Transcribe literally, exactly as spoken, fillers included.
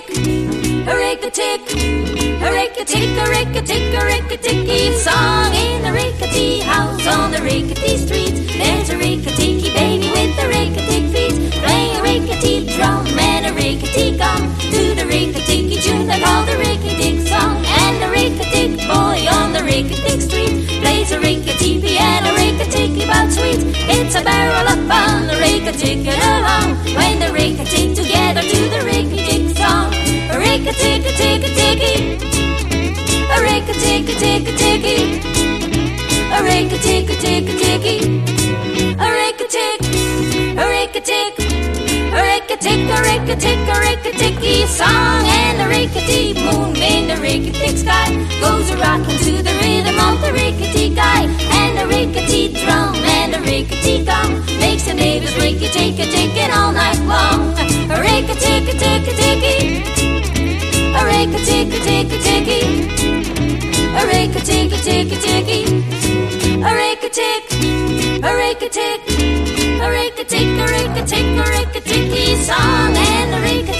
a rake-a-tick, a rake-a-tick, a rake-a-tick, a rake-a-ticky song in the rake-a-tee house on the rake-a-tee street. There's a rake-a-ticky baby with a rake-a-tick feet, playing a rake-a-tee drum and a rake-a-tee gong to the rake-a-ticky tune they call the rake-a-tick song. And the rake-a-tick boy on the rake-a-tick street plays a rake-a-tee piano, rake-a-ticky bout sweet. It's a barrel up on the rake-a-ticking along when the rake-a-tick together to the rake-a-tick song. A rake-a-tick-a-tick-a-ticky, a rake-a-tick-a-tick-a-ticky, a rake-a-tick-a-tick-a-ticky, a rake-a-tick, a rake-a-tick, a rake-a-tick, a rake-a-tick, a rake-a-ticky song. And the rake-a-tee moon in the rake-a-tick sky goes a-rocking to the rhythm of the rake-a-tee guy. And the rake-a-tee drum and the rake-a-tee gong makes the neighbors rake-a-tick-a-ticking all night long. A rake-a-tick-a-tick-a-ticky, a rake-a-tick-a-tick-a-ticky, a rake-a-tick-a-tick-a-ticky, a rake-a-tick, a rake-a-tick, a rake-a-tick, a rake-a-tick, a rake-a-ticky song. And the rake-a-tick